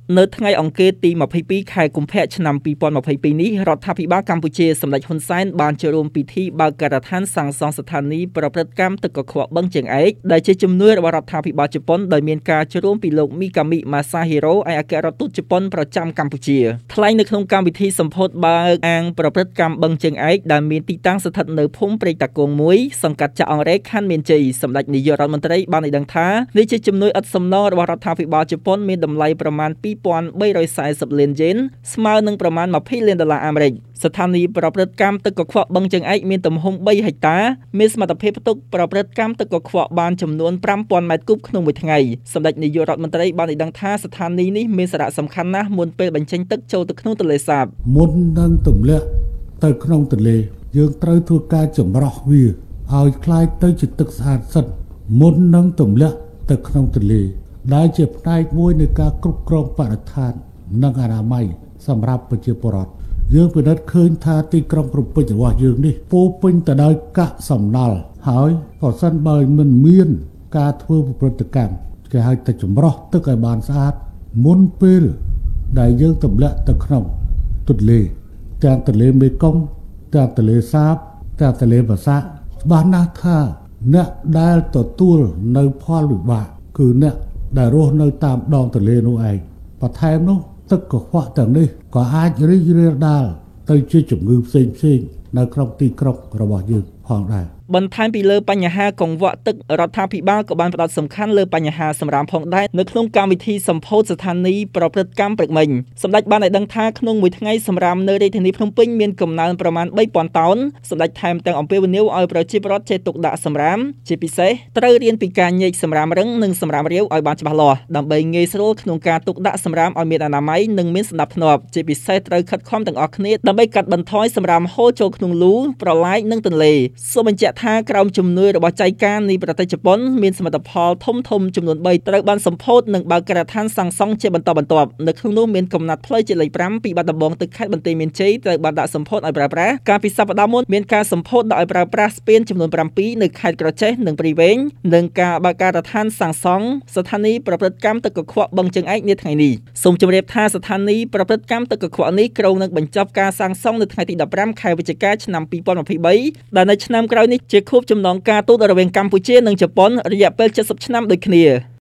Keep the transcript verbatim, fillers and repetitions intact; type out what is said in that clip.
នៅថ្ងៃអង្គារទីยี่สิบสองខែកុម្ភៈឆ្នាំยี่สิบยี่สิบสองនេះរដ្ឋាភិបាលកម្ពុជាសម្ដេចហ៊ុនសែនបានចូលរួមពិធីបើកការដ្ឋានសាងសង់ស្ថានីយ៍ប្រព្រឹត្តកម្មទឹកកខ្វក់បឹងជើងឯកដែលជាជំនួយរបស់រដ្ឋាភិបាលជប៉ុនដោយមានការចូលរួមពីលោកមីកាមីម៉ាសាហីរ៉ូឯកអគ្គរដ្ឋទូតជប៉ុនប្រចាំកម្ពុជាថ្លែងនៅក្នុងកម្មវិធីសម្ពោធបើកអាងប្រព្រឹត្តកម្មបឹងជើងឯកដែលមានទីតាំងស្ថិតនៅភូមិព្រែកតាគងមួយសង្កាត់ចាក់អង្រែកខណ្ឌមានជ័យសម្ដេចនាយករដ្ឋមន្ត្រីបានឲ្យដឹងថានេះជាជំនួយឥតសំណងរបស់រដ្ឋាភិបាលជប៉ុនមានតម្លៃប្រមាណยี่สิบสามสิบលានយេនស្មើនឹងប្រមាណยี่สิบលានដុល្លារអាមេរិកស្ថានីយ៍ប្រព្រឹត្តកម្មទឹកកខ្វក់បឹងជើងឯកមានទំហំបីហិកតាមានសមត្ថភាពផ្ទុកប្រព្រឹត្តកម្មទឹកកខ្វក់បានចំនួនfive thousandម៉ែត្រគូបក្នុងមួយថ្ងៃសម្ដេចនាយករដ្ឋមន្ត្រីបានឲ្យដឹងថាស្ថានីយ៍នេះមានសារៈសំខាន់ណាស់មុនពេលបញ្ចេញទឹកចូលទៅក្នុងទន្លេសាបមុននឹងទម្លាក់ទៅក្នុងទន្លេយើងត្រូវធ្វើការចម្រោះវាឲ្យคล้ายទៅជាទឹកស្អាតសិនមុននឹងទម្លាក់ទៅក្នុងទន្លេដែលជាផ្នែកមួយនៃការគ្រប់គ្រងបរិស្ថាននិងអនាម័យសម្រាប់ប្រជាពលរដ្ឋយើងពិនិត្យឃើញថាទីក្រុងភ្នំពេញរបស់យើងនេះពោពេញទៅដោយកាកសំណល់ហើយប្រសិនបើមិនមានការធ្វើប្រព្រឹត្តកម្មគេហៅតែចម្រោះទឹកឲ្យបានស្អាតមុនពេលដែលយើងទម្លាក់ទៅក្នុងទន្លេទាំងទន្លេមេគង្គទាំងទន្លេសាបទាំងទន្លេបាសាក់ច្បាស់ណាស់ថាអ្នកដែលទទួលនៅផលវិបាកគឺអ្នកដែលរស់នៅតាមដងទន្លេនោះឯងបន្ថែមនោះទឹកកខ្វក់ទាំងនេះក៏អាចរីករាលដាលទៅជាជំងឺផ្សេងៗនៅក្នុងទីក្រុងរបស់យើងផងដែរបន្ថែមពីលើបញ្ហាកង្វក់ទឹករដ្ឋាភិបាលក៏បានផ្ដោតសំខាន់លើបញ្ហាសម្រាមផងដែរនៅក្នុងកម្មវិធីសម្ពោធស្ថានីយ៍ប្រព្រឹត្តកម្មព្រឹកមិញសម្ដេចបានឲ្យដឹងថាក្នុងមួយថ្ងៃសម្រាមនៅរាជធានីភ្នំពេញមានកំណើនប្រមាណthree thousandតោនសម្ដេចថែមទាំងអំពាវនាវឲ្យប្រជាពលរដ្ឋចេះទុកដាក់សម្រាមជាពិសេសត្រូវរៀនពីការញែកសម្រាមរឹងនិងសម្រាមរាវឲ្យបានច្បាស់លាស់ដើម្បីងាយស្រួលក្នុងការទុកដាក់សម្រាមឲ្យមានអនាម័យនិងមានសណ្ដាប់ធ្នាប់ជាពិសេសត្រូវខិតខំទាំងអស់គ្នាដើម្បីកាត់បន្ថយសម្រាមហូរចូលក្នុងលូប្រឡាយនិងទន្លេសូមបញ្ជាក់ថាក្រោមជំនួយរបស់ចៅការនៃប្រទេសជប៉ុនមានសមិទ្ធផលធំធំចំនួនthreeត្រូវបានសម្ពោធនិងបើកការដ្ឋានសាងសង់ជាបន្តបន្ទាប់នៅក្នុងនោះមានកំណត់ផ្លូវជាតិលេខfiveពីបាត់ដំបងទៅខេត្តបន្ទាយមានជ័យត្រូវបានដាក់សម្ពោធឲ្យប្រើប្រាស់កាលពីសប្តាហ៍មុនមានការសម្ពោធដាក់ឲ្យប្រើប្រាស់ស្ពានចំនួនsevenនៅខេត្តក្រចេះនិងព្រៃវែងនិងការបើកការដ្ឋានសាងសង់ស្ថានីយ៍ប្រព្រឹត្តកម្មទឹកកខ្វក់បឹងជើងឯកនាថ្ងៃនេះសូមជម្រាបថាស្ថានីយ៍ប្រព្រឹត្តកម្មទឹកកខ្វក់នេះក្រុងនឹងបញ្ចប់ការសាងសង់នៅថ្ងៃទីfifteenខែវិច្ឆិកាឆ្នាំtwenty twenty-threeដែលនៅឆ្នាំក្រោយនេះជាខួបចំណងការទូតរវាងកម្ពុជានិងជប៉ុនរយៈពេលseventyឆ្នាំដូចគ្នា